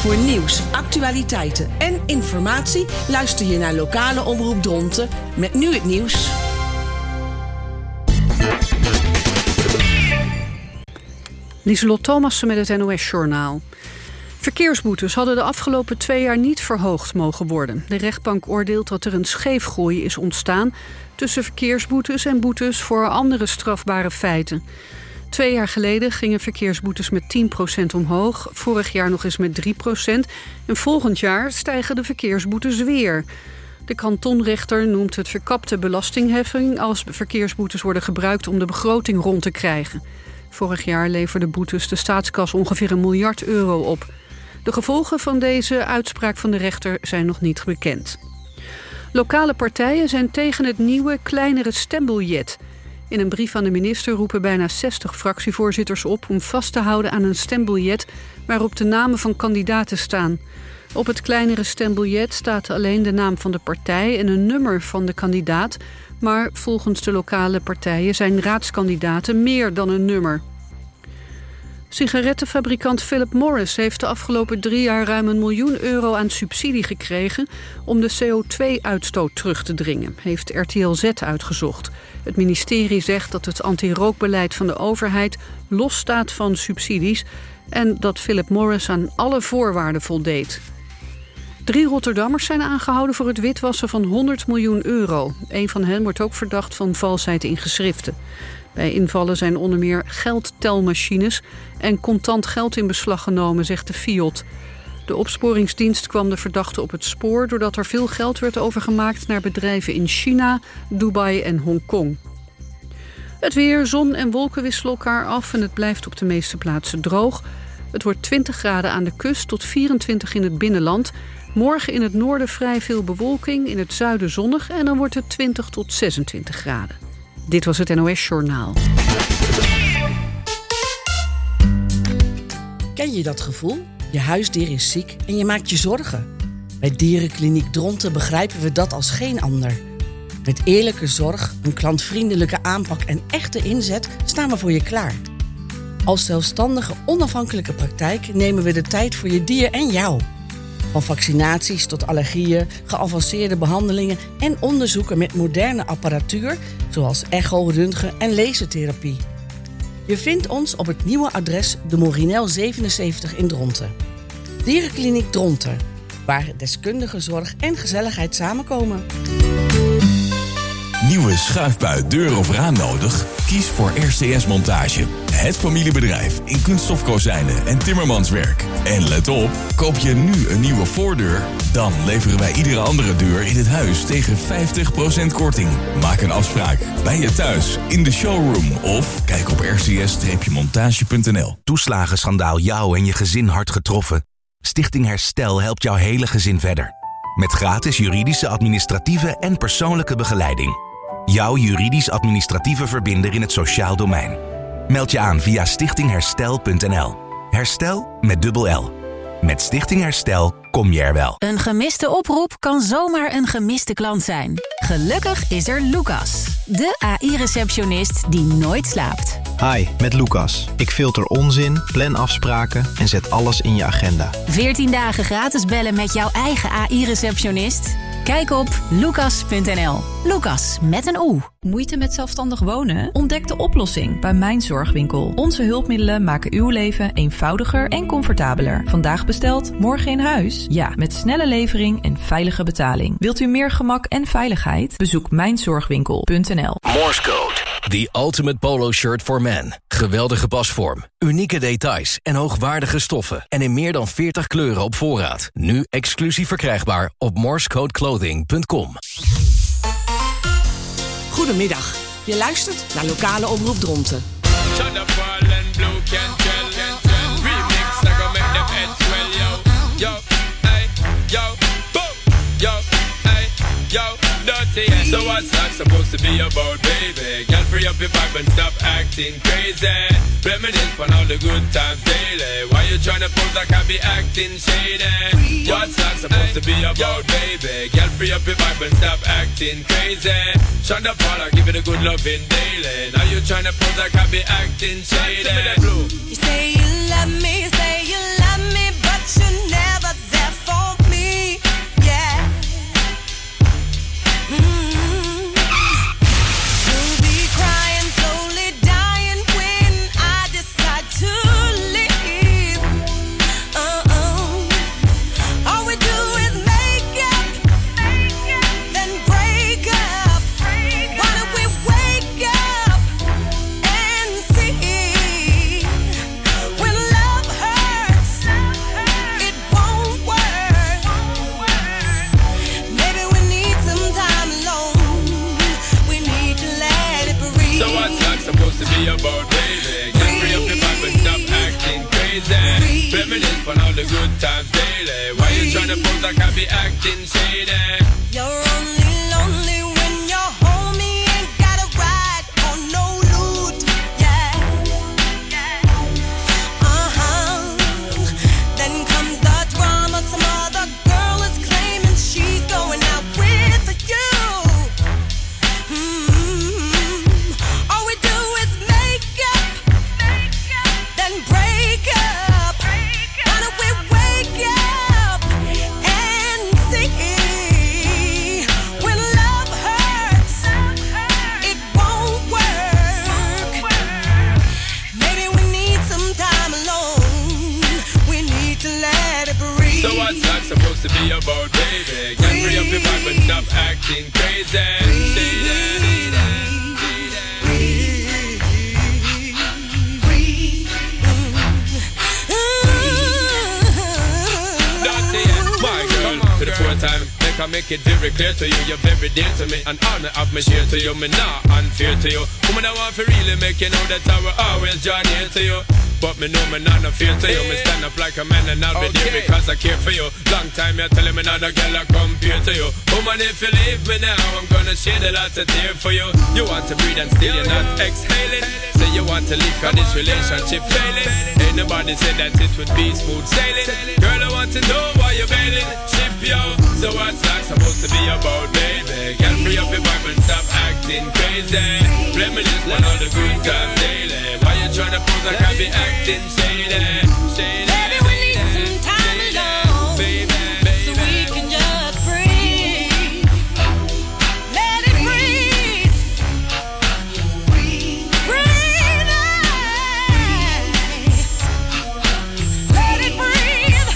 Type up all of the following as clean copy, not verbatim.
Voor nieuws, actualiteiten en informatie luister je naar Lokale Omroep Dronten met nu het nieuws. Lieselot Thomassen met het NOS-journaal. Verkeersboetes hadden de afgelopen 2 jaar niet verhoogd mogen worden. De rechtbank oordeelt dat er een scheefgroei is ontstaan tussen verkeersboetes en boetes voor andere strafbare feiten. 2 jaar geleden gingen verkeersboetes met 10% omhoog, vorig jaar nog eens met 3%... en volgend jaar stijgen de verkeersboetes weer. De kantonrechter noemt het verkapte belastingheffing als verkeersboetes worden gebruikt om de begroting rond te krijgen. Vorig jaar leverden boetes de staatskas ongeveer €1 miljard op. De gevolgen van deze uitspraak van de rechter zijn nog niet bekend. Lokale partijen zijn tegen het nieuwe, kleinere stembiljet. In een brief aan de minister roepen bijna 60 fractievoorzitters op om vast te houden aan een stembiljet waarop de namen van kandidaten staan. Op het kleinere stembiljet staat alleen de naam van de partij en een nummer van de kandidaat, maar volgens de lokale partijen zijn raadskandidaten meer dan een nummer. Sigarettenfabrikant Philip Morris heeft de afgelopen 3 jaar ruim €1 miljoen aan subsidie gekregen om de CO2-uitstoot terug te dringen, heeft RTL Z uitgezocht. Het ministerie zegt dat het anti-rookbeleid van de overheid losstaat van subsidies en dat Philip Morris aan alle voorwaarden voldeed. 3 Rotterdammers zijn aangehouden voor het witwassen van €100 miljoen. Een van hen wordt ook verdacht van valsheid in geschriften. Bij invallen zijn onder meer geldtelmachines en contant geld in beslag genomen, zegt de FIOD. De opsporingsdienst kwam de verdachte op het spoor doordat er veel geld werd overgemaakt naar bedrijven in China, Dubai en Hongkong. Het weer, zon en wolken wisselen elkaar af en het blijft op de meeste plaatsen droog. Het wordt 20 graden aan de kust tot 24 in het binnenland. Morgen in het noorden vrij veel bewolking, in het zuiden zonnig en dan wordt het 20 tot 26 graden. Dit was het NOS-journaal. Ken je dat gevoel? Je huisdier is ziek en je maakt je zorgen. Bij Dierenkliniek Dronten begrijpen we dat als geen ander. Met eerlijke zorg, een klantvriendelijke aanpak en echte inzet staan we voor je klaar. Als zelfstandige, onafhankelijke praktijk nemen we de tijd voor je dier en jou. Van vaccinaties tot allergieën, geavanceerde behandelingen en onderzoeken met moderne apparatuur, zoals echo, röntgen en lasertherapie. Je vindt ons op het nieuwe adres de Morinel 77 in Dronten. Dierenkliniek Dronten, waar deskundige zorg en gezelligheid samenkomen. Nieuwe schuifbui, deur of raam nodig? Kies voor RCS Montage. Het familiebedrijf in kunststofkozijnen en timmermanswerk. En let op, koop je nu een nieuwe voordeur, dan leveren wij iedere andere deur in het huis tegen 50% korting. Maak een afspraak bij je thuis, in de showroom of kijk op rcs-montage.nl. Toeslagenschandaal jou en je gezin hard getroffen? Stichting Herstel helpt jouw hele gezin verder. Met gratis juridische, administratieve en persoonlijke begeleiding. Jouw juridisch-administratieve verbinder in het sociaal domein. Meld je aan via stichtingherstel.nl. Herstel met dubbel L. Met Stichting Herstel kom je er wel. Een gemiste oproep kan zomaar een gemiste klant zijn. Gelukkig is er Lucas, de AI-receptionist die nooit slaapt. Hi, met Lucas. Ik filter onzin, plan afspraken en zet alles in je agenda. 14 dagen gratis bellen met jouw eigen AI-receptionist? Kijk op lucas.nl. Lucas met een O. Moeite met zelfstandig wonen? Ontdek de oplossing bij Mijn Zorgwinkel. Onze hulpmiddelen maken uw leven eenvoudiger en comfortabeler. Vandaag besteld, morgen in huis? Ja, met snelle levering en veilige betaling. Wilt u meer gemak en veiligheid? Bezoek mijnzorgwinkel.nl. Morse Code, the ultimate polo shirt for men. Geweldige pasvorm, unieke details en hoogwaardige stoffen. En in meer dan 40 kleuren op voorraad. Nu exclusief verkrijgbaar op morsecodeclothing.com. Goedemiddag, je luistert naar Lokale Omroep Dronten. So what's that supposed to be about, baby? Girl, free up your vibe and stop acting crazy. Reminisce on all the good times daily. Why you tryna pose like I be acting shady? What's that supposed to be about, baby? Girl, free up your vibe and stop acting crazy. Shonda Paula, give it a good loving daily. Now you tryna pose like I be acting shady. You say you love me, but you never crazy. Reminisce on all the good times daily. Why you tryna pose like I be acting shady? You're only lonely when you're home. You ain't got a ride or no loot. Yeah. Then comes the drama. Some other girl is claiming she's going out with you. All we do is make up, then break up. Why don't we wake up and see when love hurts, it won't work. Maybe we need some time alone. We need to let it breathe. So what's that supposed to be about, baby? Get free up your vibe and stop acting crazy. To the fourth time, I make it very clear to you, you're very dear to me, and honor of me share to you, me not unfair to you. Woman, I want to really make you know that I will always join here to you. But me know me not no fear to you. Me stand up like a man and I'll be there because I care for you. Long time you're telling me not a girl I compare to you. Woman, if you leave me now, I'm gonna shed a lot of tears for you. You want to breathe and still you're not exhaling. Say you want to leave cause this relationship failing. Ain't nobody said that it would be smooth sailing. Girl, I want to know why you're bailing. Ship yo, so what's that supposed to be about, baby? Girl, free up your vibe and stop acting crazy. Reminisce on all the good times daily. Why you tryna pose like I be acting shady? Baby, we need some time alone, so we can just breathe. Let it breathe. Breathe. Let it breathe.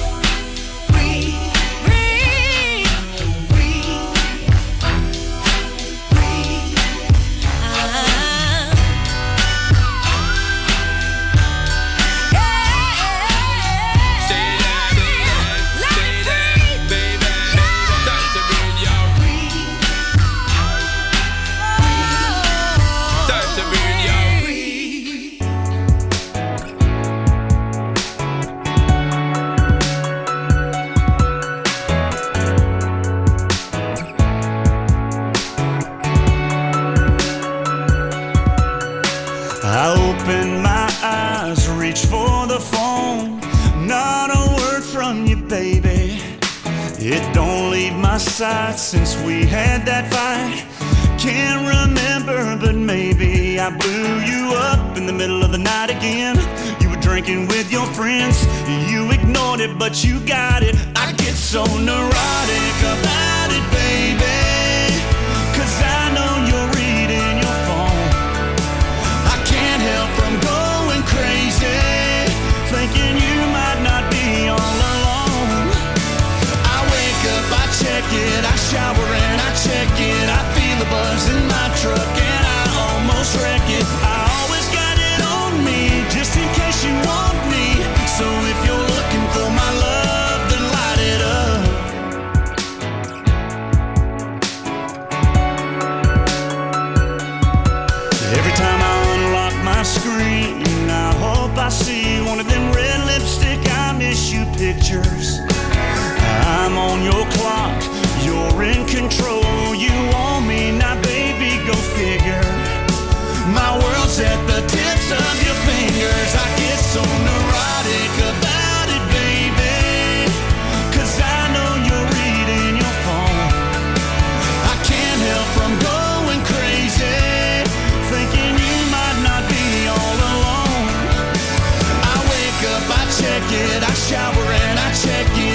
I open my eyes, reach for the phone. Not a word from you, baby. It don't leave my side since we had that fight. Can't remember, but maybe I blew you up in the middle of the night again. You were drinking with your friends. You ignored it, but you got it. I get so neurotic about it, baby. 'Cause I know you're reading your phone. I can't help from going crazy, thinking you might not be all alone. I wake up, I check it, I shower and I check it. I feel the buzz in my truck and I almost wreck it. I always got it on me, just in case you want me. So if you're looking for my love, then light it up. Every time I unlock my screen, I hope I see one of them red lipstick I miss you pictures. I'm on your clock, you're in control. You want me, now baby, go figure. My world's at the tips of your fingers. I get so neurotic about it, baby. 'Cause I know you're reading your phone. I can't help from going crazy, thinking you might not be all alone. I wake up, I check it, I shower and I check it.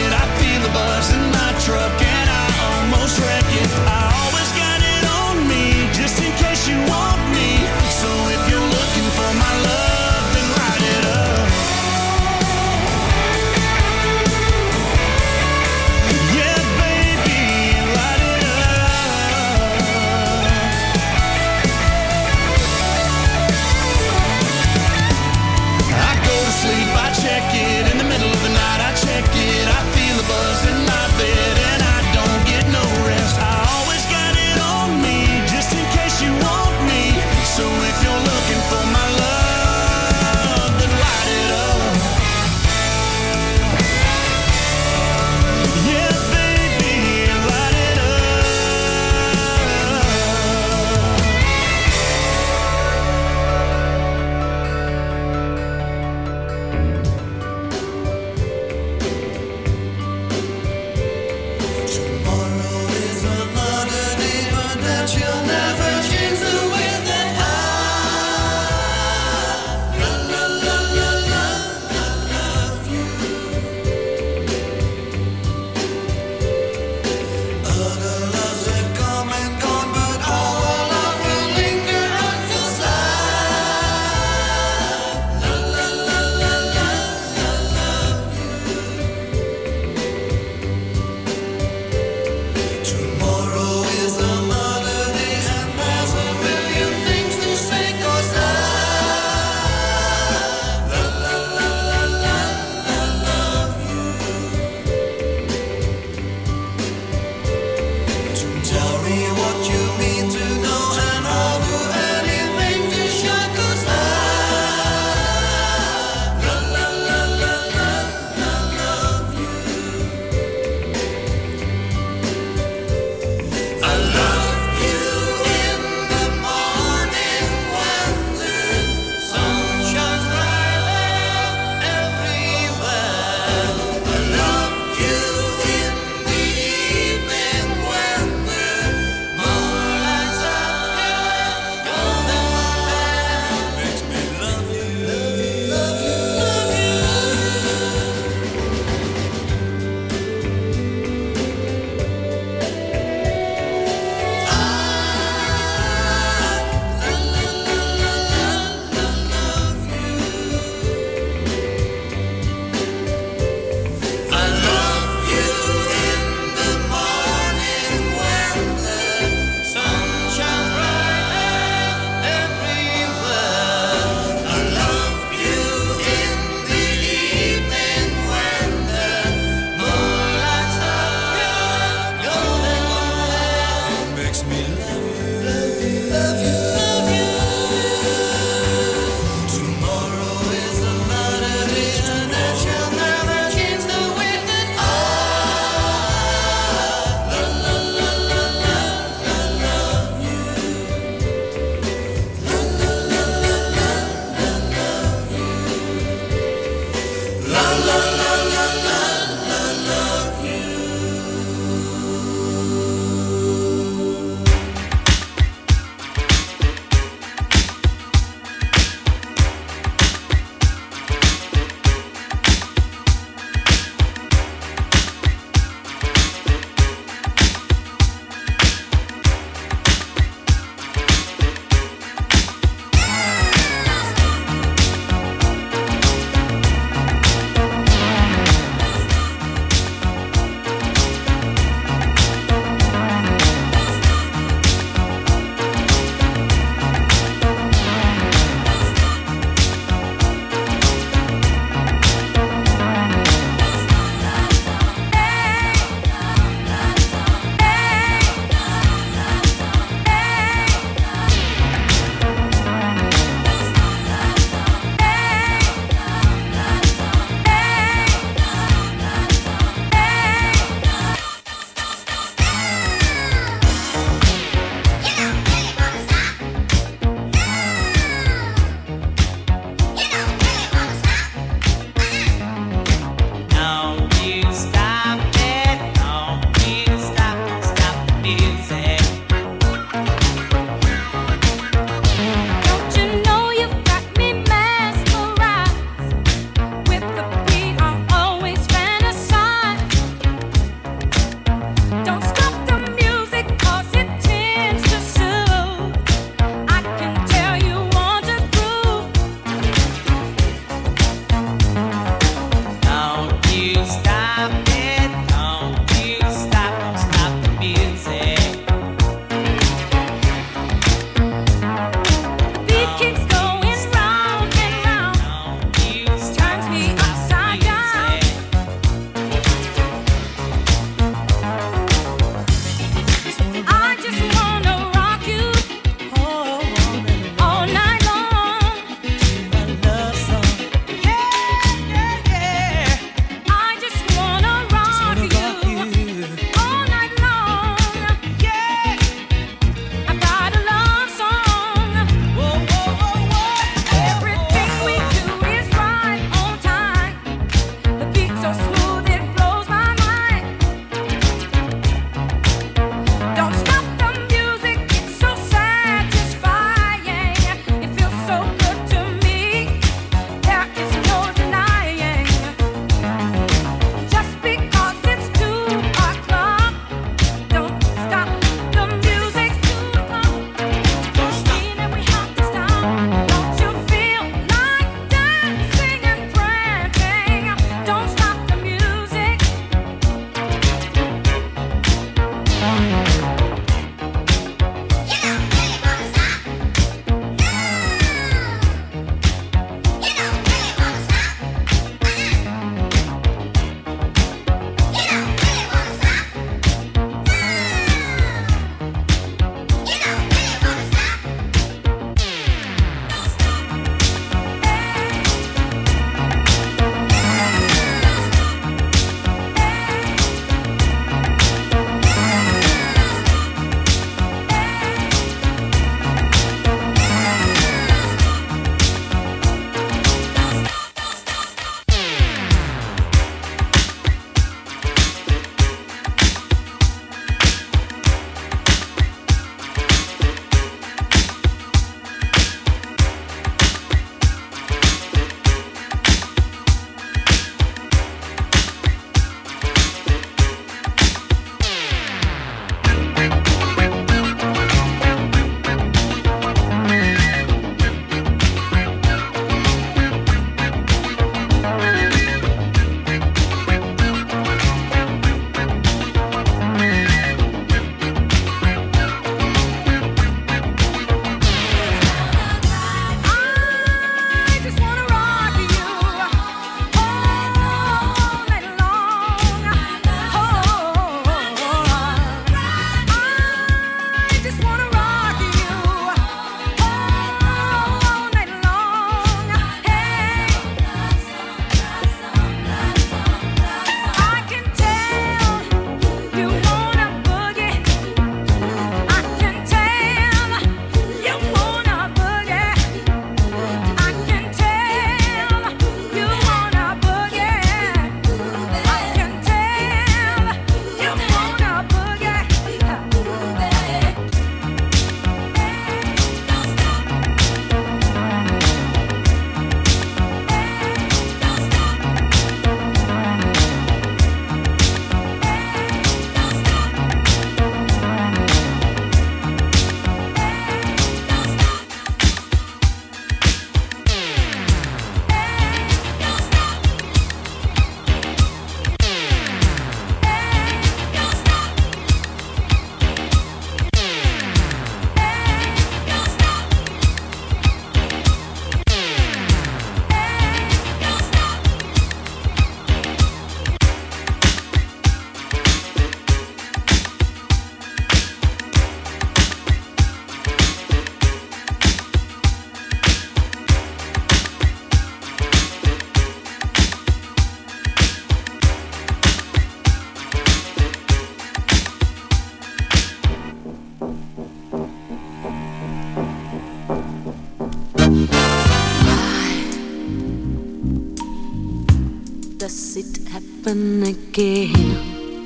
does it happen again?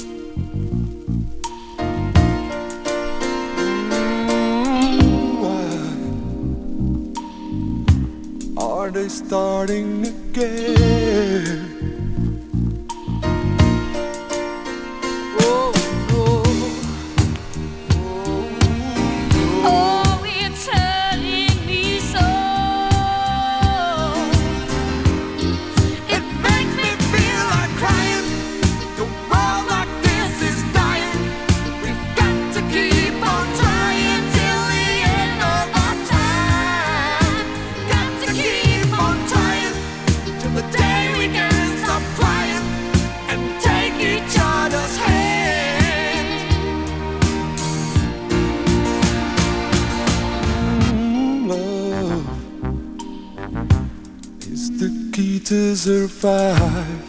Are they starting again? Oh, oh, oh, it's hurting me so. It makes me feel like crying. The world like this is dying. We've got to keep on trying till the end of our time. Got to keep on trying till the day we can stop crying and take each other's hand. Love is the key to survive.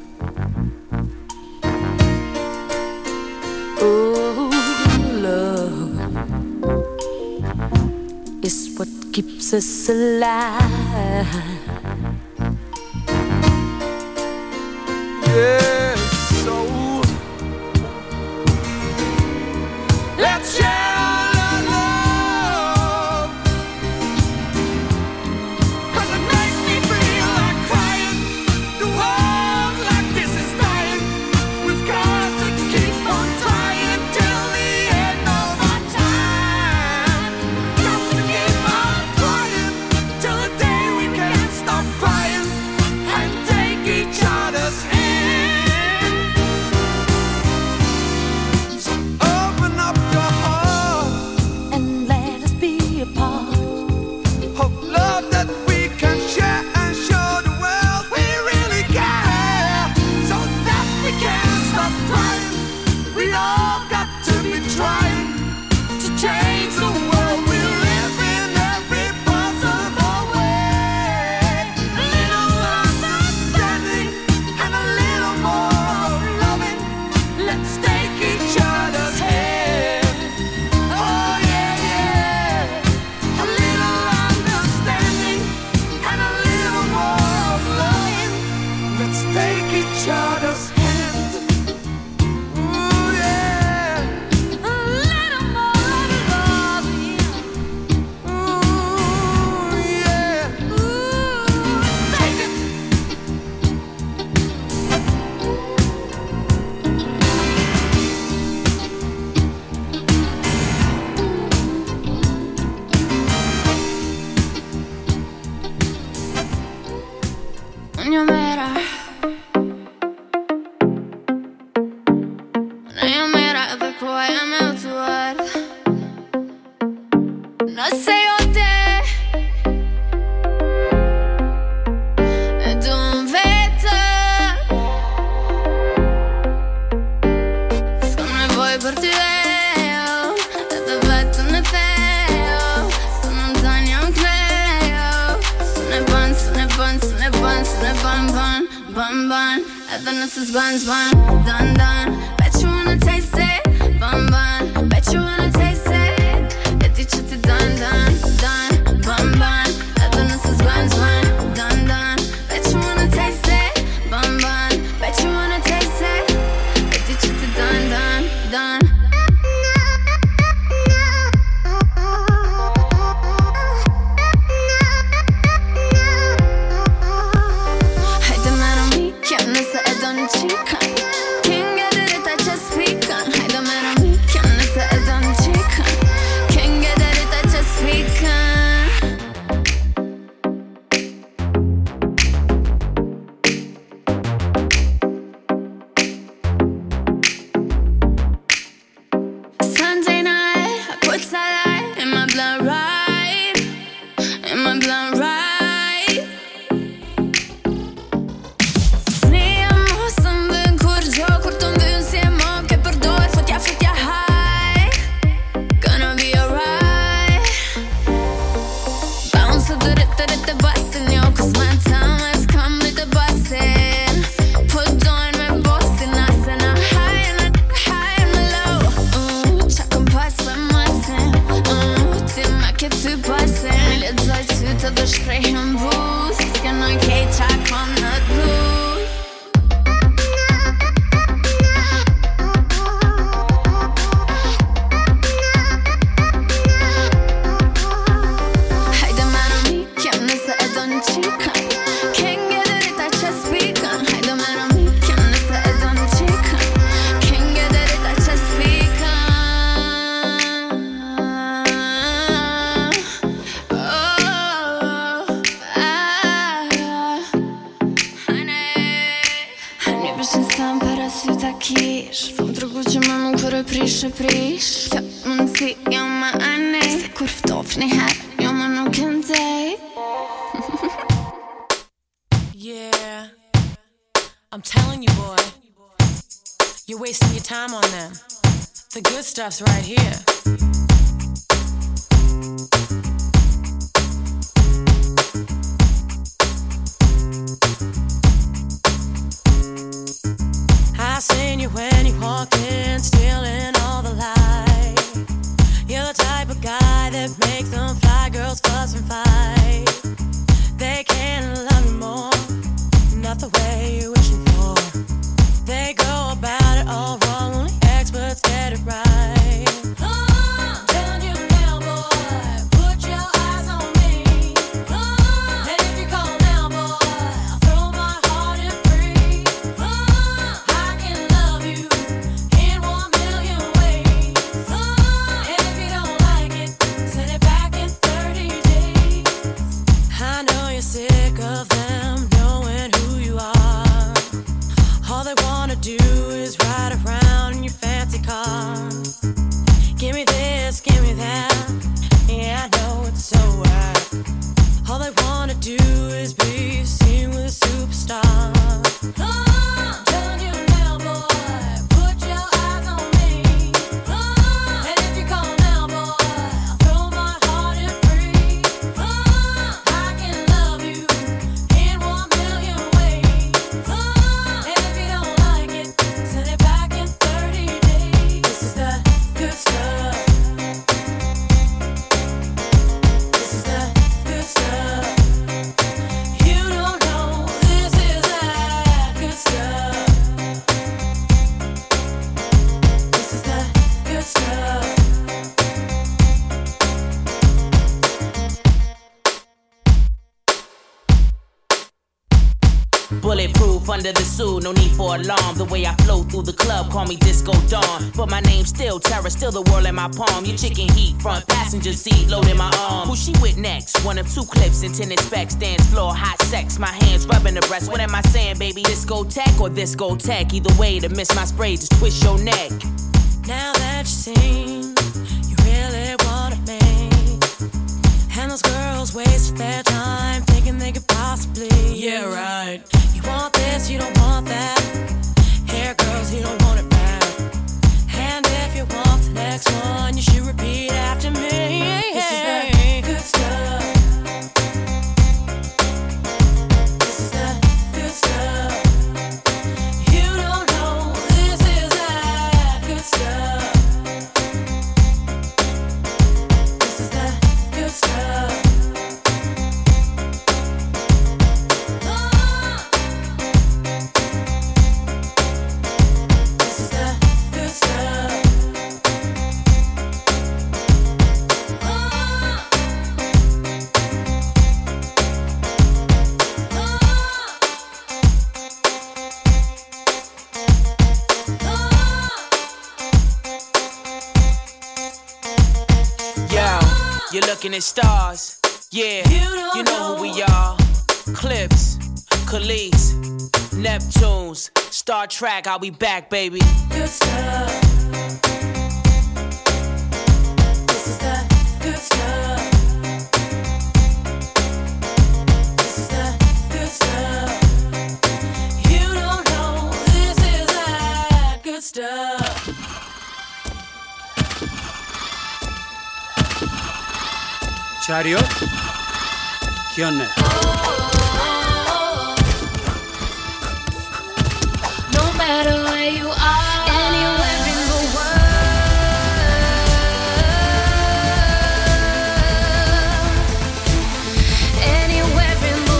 Oh, love is what keeps us alive. Yes, so let's share our love. 'Cause it makes me feel like crying. The world like this is dying. We've got to keep on trying till the end of our time. Got to keep on trying till the day we can't stop crying and take each other's hand. So open up your heart And let us be a part. of love that we can share and show the world we really care, so that we can stop crying. We all got to be trying to change the world we live in every possible way. A little understanding and a little more of loving. Let's take each other's hand. Oh yeah, yeah. A little understanding and a little more of loving. Let's take each other's hand. Ooh yeah. A little more of loving. Ooh yeah. Ooh, Take it. no matter. No matter the cry I'm out to what. No say what day. Don't veta. Sono voi per te. Da fatto ne feo. Sono tani anche. Sono ban, sono ban, sono ban, sono ban, ban, ban, ban. Evanescence is buns, bun, done, done. Bet you wanna taste it, bun, bun. Bet you wanna taste it. Get each other done, done, done, bun, bun. Evanescence is buns, bun, done, done. Bet you wanna taste it, bun, bun. Bet you wanna taste it. Get each other done, done, done. Hey, the man on me, can't miss it, I don't cheat. Can't get it, I just speak on. Hey, the man on me, can't miss it, I don't cheat. Can't get it, I just speak on. Sunday night, I put satellite in my blood right, in my blood right. Snijem 8 vekur Najlepszy sam parasut takiż. W drugą mamą, który priše priš. Man sier meg er nei. Se hvor fortofne her, ja man nå kan deg. Yeah, I'm telling you, boy, you're wasting your time on them. The good stuff's right here. I seen you when you walked in, stealing all the light. You're the type of guy that makes them fly girls fuss and fight. They can't love you more, not the way you're wishing for. They go about it all wrong, only experts get it right. Turn you now, boy, put your eyes on me. And if you call now, boy, I'll throw my heart in free. I can love you in 1 million ways. And if you don't like it, send it back in 30 days. I know you're sick of them knowing who you are. All they wanna do is ride around in your fancy car. Give me this, give me that. Yeah, I know it's so right. All they wanna do is be seen with a superstar. Turn you now, boy, put your eyes on me. And if you call now, boy, I'll throw my heart in free. I can love you in 1 million ways. And if you don't like it, send it back in 30 days. This is the good stuff. This is the good stuff. You don't know this is that good stuff. This is the good stuff. Bulletproof under the suit, no need for alarm. The way I flow through the club, call me Disco Dawn. But my name's still Terror, still the world in my palm. You chicken heat, front passenger seat, load in my arm. Who she with next? One of 2 clips and tennis specs, dance floor, hot sex. My hands rubbing the breast. What am I saying, baby? Discotheque or discotheque? Either way, to miss my spray, just twist your neck. Now that you've seen, you really wanna make. And those girls waste their time thinking they could possibly. Yeah, right. You want this, you don't want that. Here, girls, you don't want it back. And if you want the next one, you should repeat after me. This is the good stuff. This is the good stuff. You don't know this is that good stuff. This is the good stuff. This is the good stuff. Yo, you're looking at stars. Yeah, you know who we are. Clips, Khalees, Neptunes, Star Trek, I'll be back, baby. Good stuff. This is the good stuff. This is the good stuff. You don't know this is that good stuff. Chariot, Kionne. No matter where you are, anywhere in the world, anywhere in the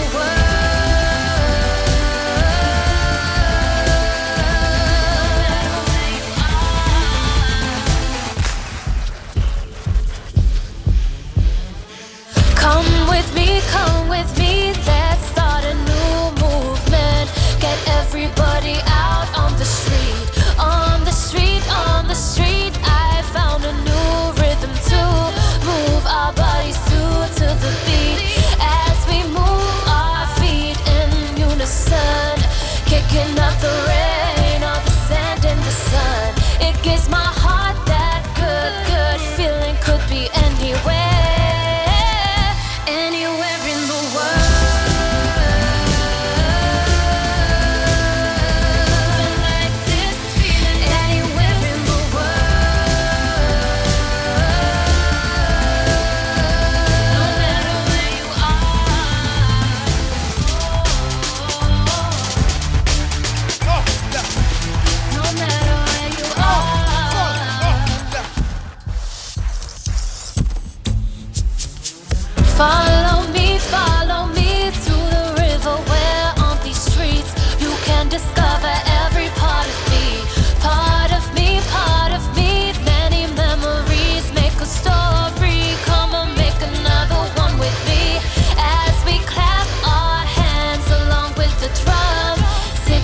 world. Come with me, let's start a new movement. Get everybody out on the street, on the street, on the street. I found a new rhythm to move our bodies to the beat. As we move our feet in unison, kicking up the rhythm.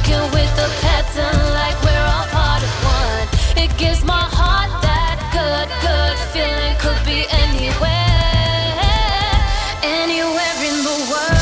syncing with the pattern like we're all part of one. It gives my heart that good, good feeling. Could be anywhere, anywhere in the world.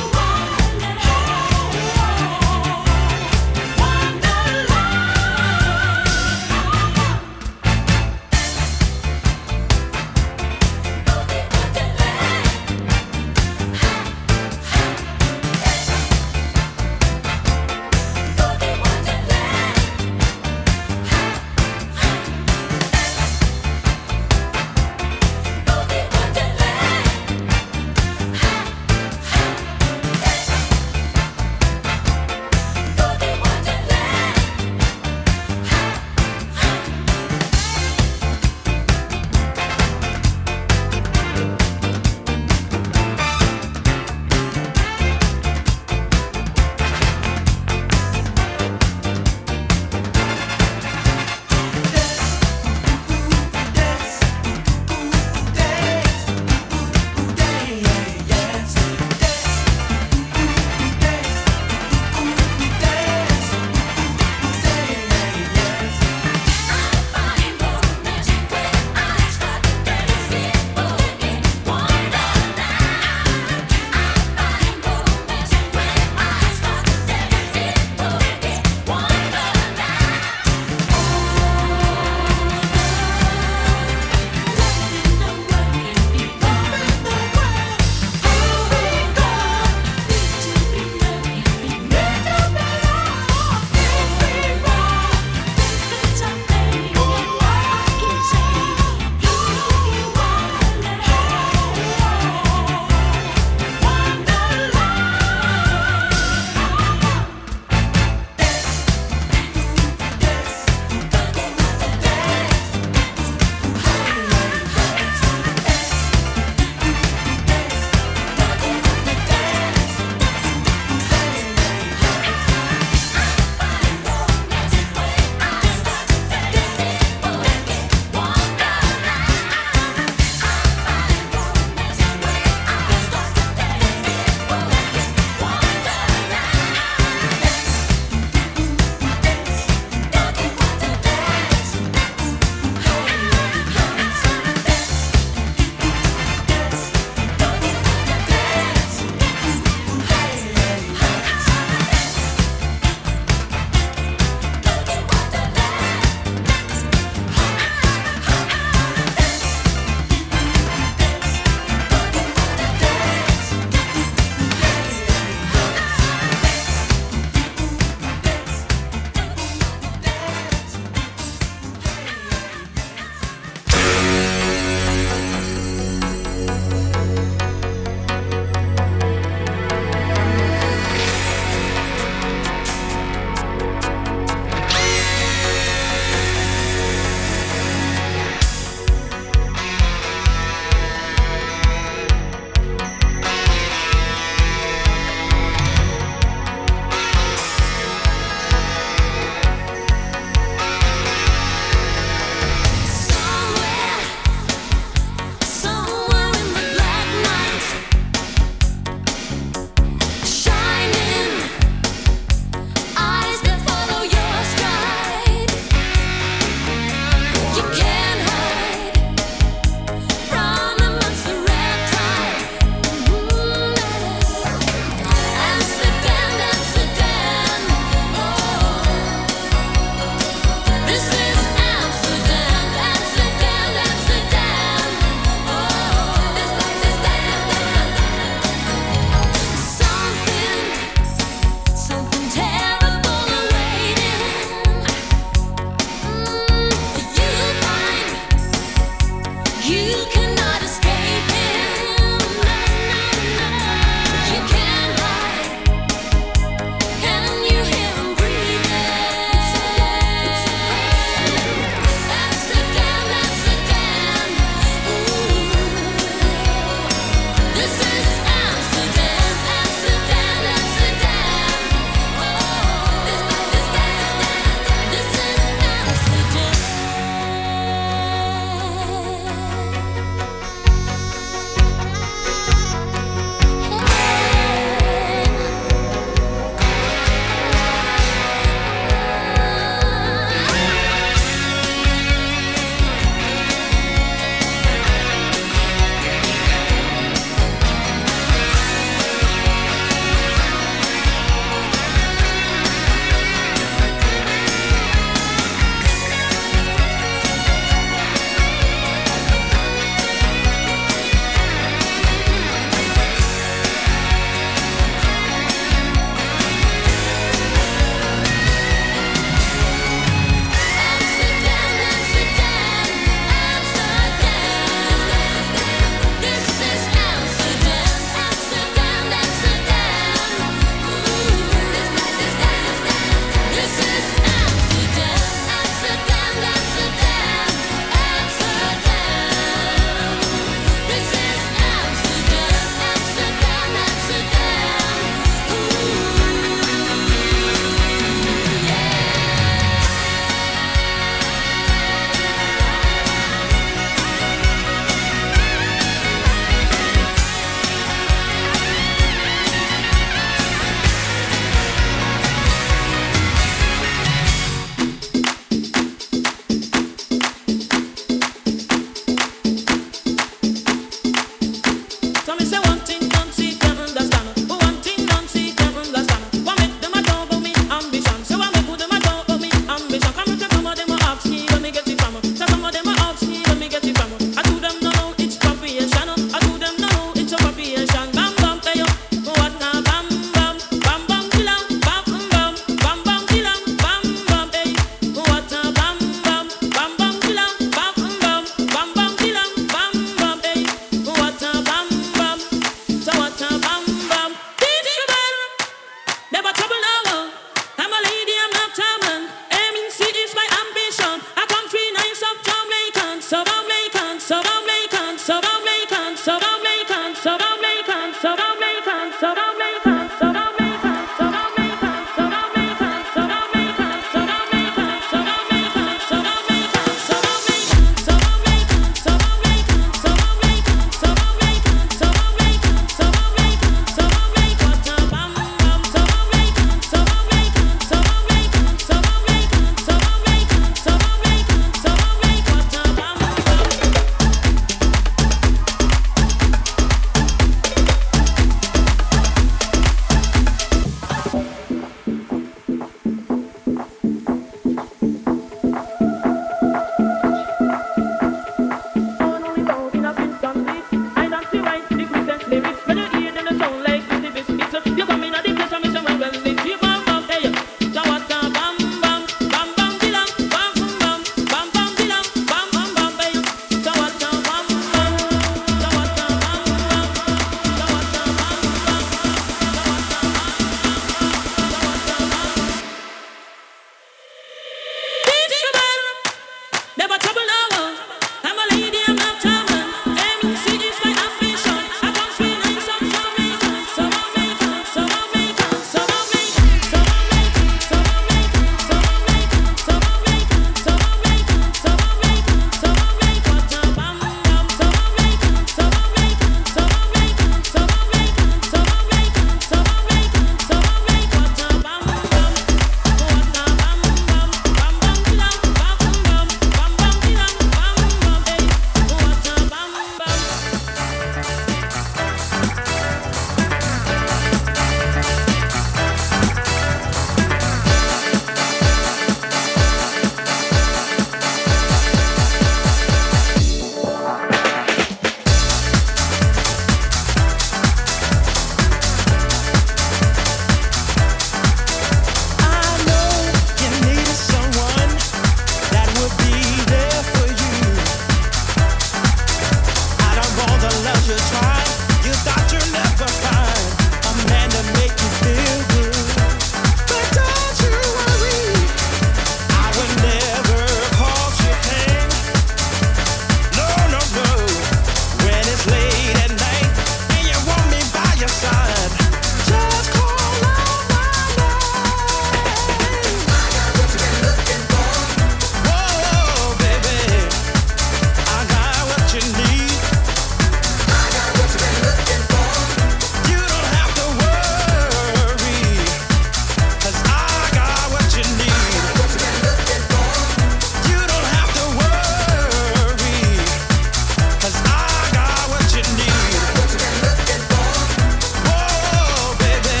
you try. You thought you'd never find a man to make you feel good. But don't you worry, I will never cause you pain. No, no, no. When it's late at night and you want me by your side, just call out my name. I got what you've been looking for. Whoa, baby, I got what you need. I got what you've been looking for. You don't have to worry, 'cause I got what you need. What you been looking for. You don't have to worry, 'cause I got what you need. What you been looking for. Whoa, baby.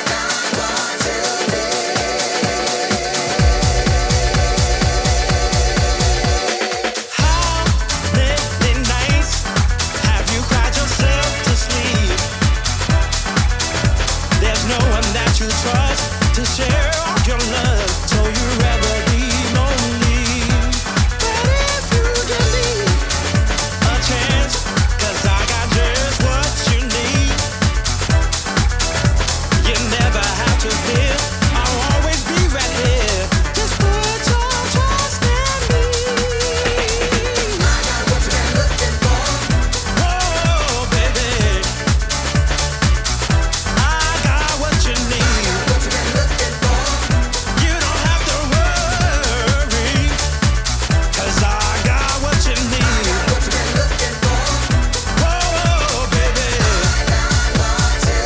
How many nights have you cried yourself to sleep? There's no one that you trust to share all your love, so you'd rather be lonely. But if you give me a chance, 'cause I got just what you need, you never have to fear, I'll always be right here. Just put your trust in me. I got what you've been looking for. Whoa, baby, I got what you need. What you been looking for. You don't have to worry, 'cause I got what you need. What you been looking for. Whoa, baby, I got what you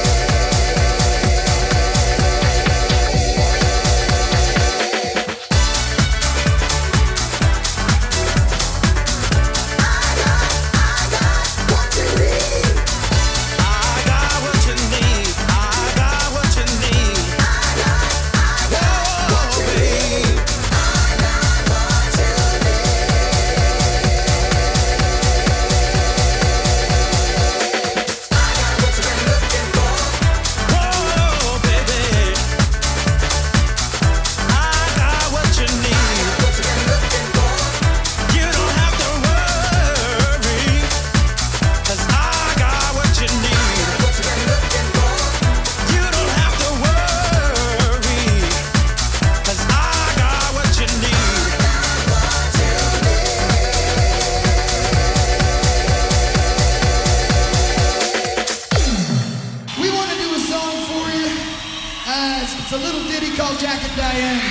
We want to do a song for you. It's a little ditty called Jack and Diane.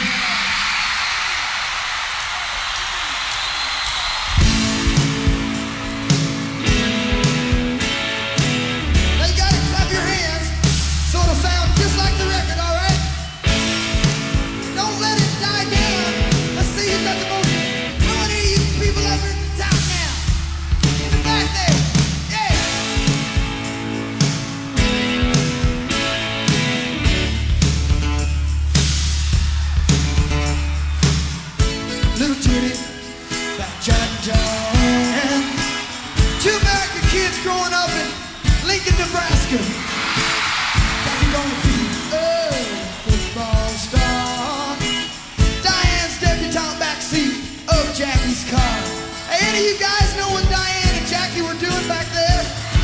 Now you gotta clap your hands so it'll sound just like the record, all right? Don't let it die down. Let's see who's got the most money, you people ever in the town now. In the back there. Yeah. Little Jenny, back Jack and Diane. Two American kids growing up in Lincoln, Nebraska. Jackie gonna be a football star. Diane's debutante backseat of Jackie's car. Hey, any of you guys know what Diane and Jackie were doing back there?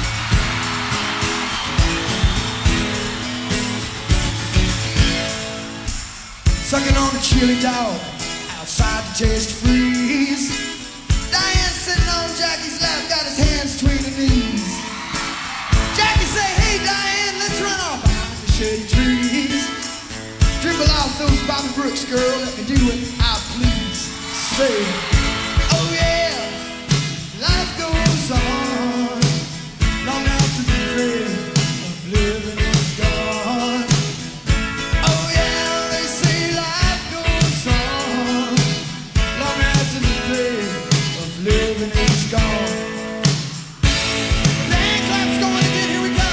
Sucking on a chili dog outside the taste freeze. Diane sitting on Jackie's lap, got his hands between her knees. Jackie say, hey Diane, let's run off behind the shady trees. Dribble off those Bobby Brooks, girl, let me do what I please. Say, oh yeah, life goes on long after the dread of living is gone. Oh yeah, they say life goes on long after the dread of living is gone. The hand clap's going again, here we go.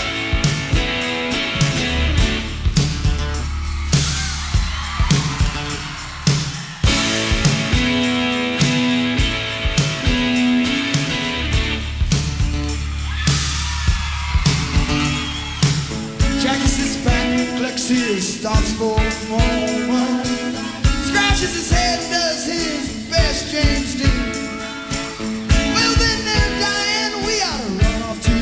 Stops for a moment, scratches his head, does his best James Dean. Well then there, Diane, we ought to run off to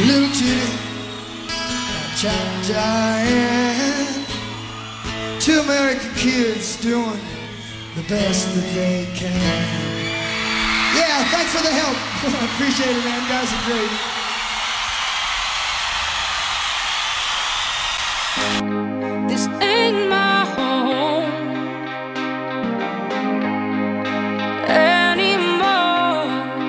little Judy, Giant. Two American kids doing the best that they can. Yeah, thanks for the help. I appreciate it, man. You guys are great. This ain't my home anymore.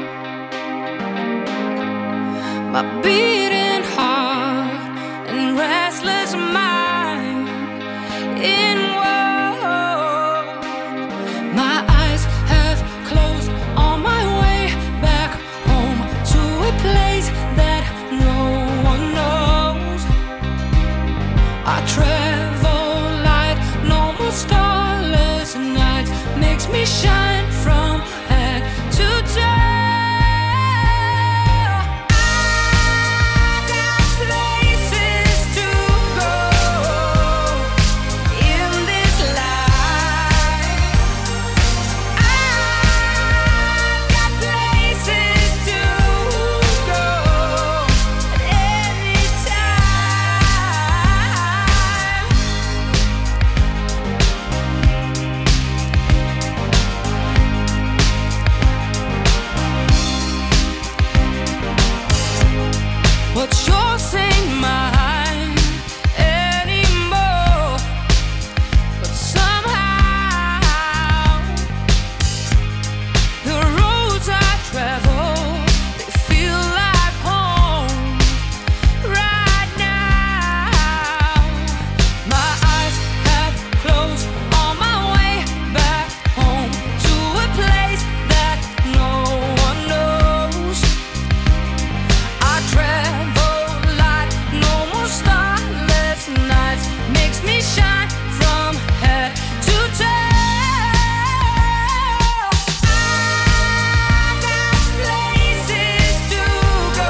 My beating heart and restless mind in war. My eyes have closed on my way back home to a place that no one knows. I travel light, no more starless nights. Makes me shine from head to toe. I got places to go in this life. I got places to go at any time. But yours ain't mine anymore. But somehow the roads I travel, they feel like home right now. My eyes have closed on my way back home to a place that no one knows. I travel light, no more starless nights. Makes me shine from head to toe. I got places to go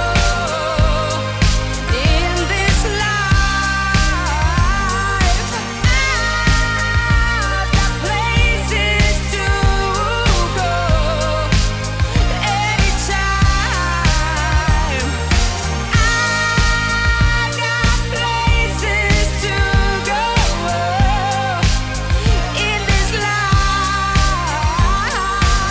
in this life. I've got places to go anytime. I got places to go in this life.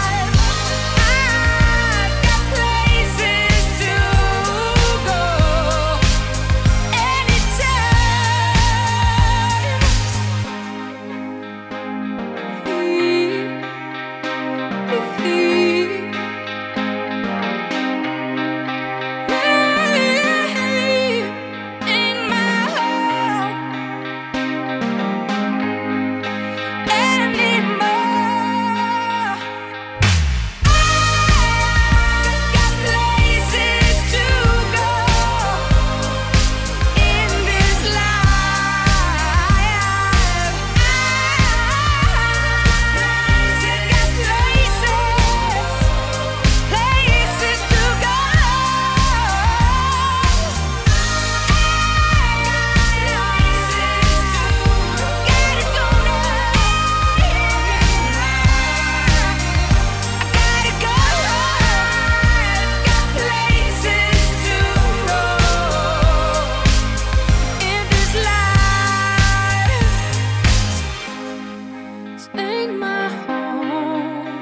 I got places to go anytime. In my home anymore. Got places to go in this life. Got places to go. Ain't my home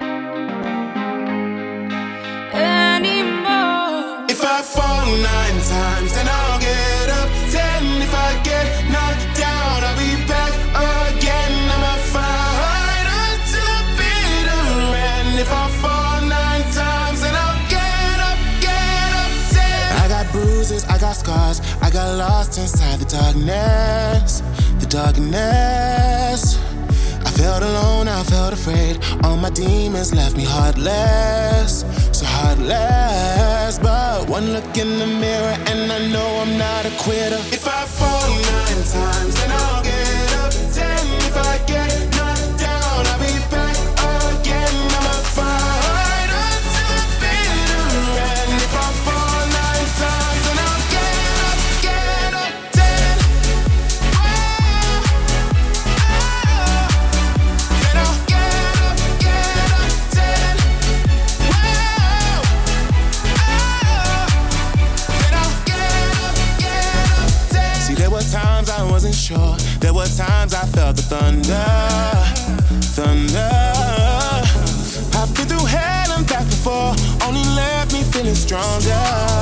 anymore. If I fall 9 times, then I'll get up 10. If I get knocked down, I'll be back again. I'ma fight until I'm bitter end. If I fall 9 times, then I'll get up 10. I got bruises, I got scars, I got lost inside the darkness. The darkness. I felt alone, I felt afraid. All my demons left me heartless, so heartless. But one look in the mirror and I know I'm not a quitter. If I fall 9 times, then I'll get up 10. If I get knocked down, I'll be back again. I'ma fight until I'm bitter end. If I fall 9 times, then I'll get up 10. Then I'll get up 10. Then I'll There were times I felt the thunder. I've been through hell and back before, only left me feeling stronger.